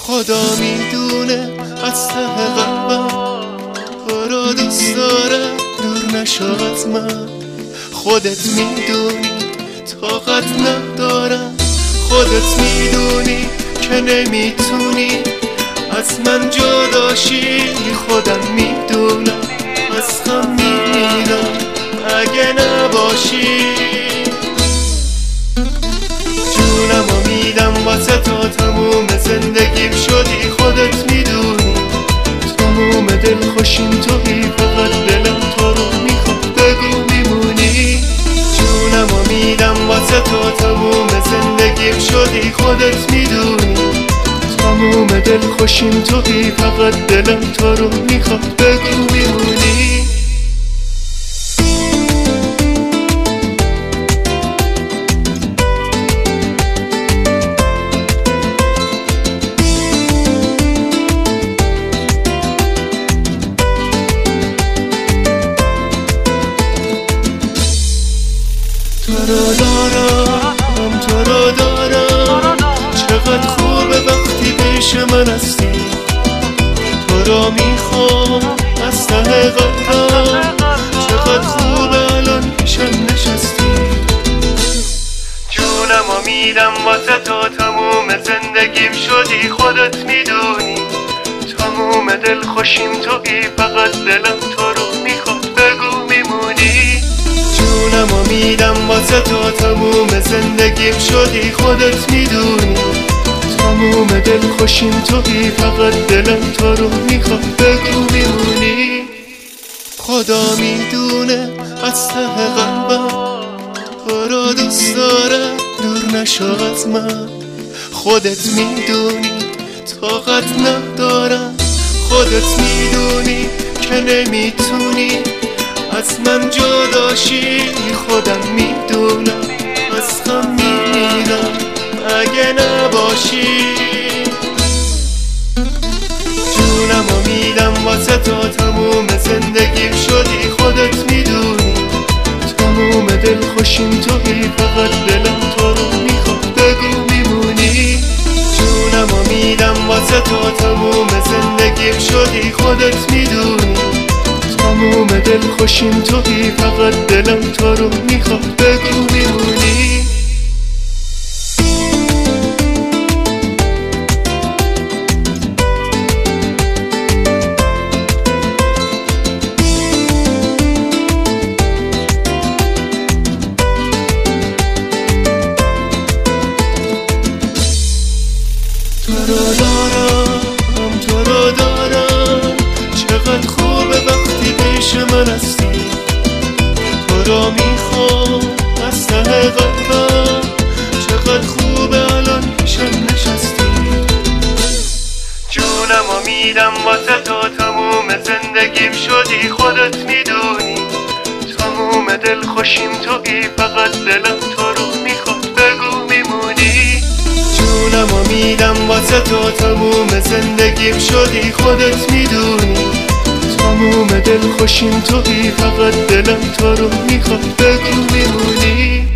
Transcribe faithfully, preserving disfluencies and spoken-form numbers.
خدا میدونه از ته قلبم تو را دوست داره، دور نشو از من. خودت میدونی طاقت ندارم، خودت میدونی که نمیتونی از من جداشی. خودم میدونم از هم میمیرم اگه نباشی. جونمو میدم واسه تو، تموم زندگیم شدی. خودت میدونی تموم دل خوشیم تویی، فقط دلم تو رو میخواد بگو میمونی. جونمو میدم واسه تو، تموم زندگیم شدی. خودت میدونی تموم دل خوشیم تویی، فقط دلم تو رو میخواد بگو میمونی. تو رو دارم، تو رو دارم، چقدر خوبه وقتی پیش من هستی. تو رو میخوام از ته قلبم، چقدر خوبه الان پیشم نشستی. جونمو میدم واسه تو، تموم زندگیم شدی. خودت میدونی تموم دل خوشیم تویی، فقط دلم تو رو میخواد بگو میمونی. جونمو میدم واسه تو، تموم زندگیم شدی. خودت میدونی تموم دل خوشیم تویی، فقط دلم تو رو میخواد بگو میمونی. خدا میدونه از ته قلبم تو را دوست داره، دور نشو از من. خودت میدونی طاقت ندارم، خودت میدونی که نمیتونی از من جداشی. خودم میدونم از هم میمیرم اگه نباشی. جونمو میدم واسه تو، تموم زندگیم شدی. خودت میدونی تموم دل خوشیم تویی، فقط دلم تو رو میخواد بگو میمونی. جونمو میدم واسه تو، تموم زندگیم شدی. خودت میدونی تموم دل خوشیم تویی، فقط دلم تو رو میخواد بگو میمونی. تو رو دارم، تو رو دارم، چقدر خوبه وقتی پیش من هستی. تو رو میخوام از ته قلبم، چقدر خوبه الان پیشم نشستی. جونمو میدم واسه تو، تموم زندگیم شدی. خودت میدونی تموم دل خوشیم تویی، فقط دلم تو رو میخواد بگو میمونی. جونمو میدم واسه تو، تموم زندگیم شدی. خودت میدونی تموم دل خوشیم تویی، فقط دلم تو رو میخواد بگو میمونی.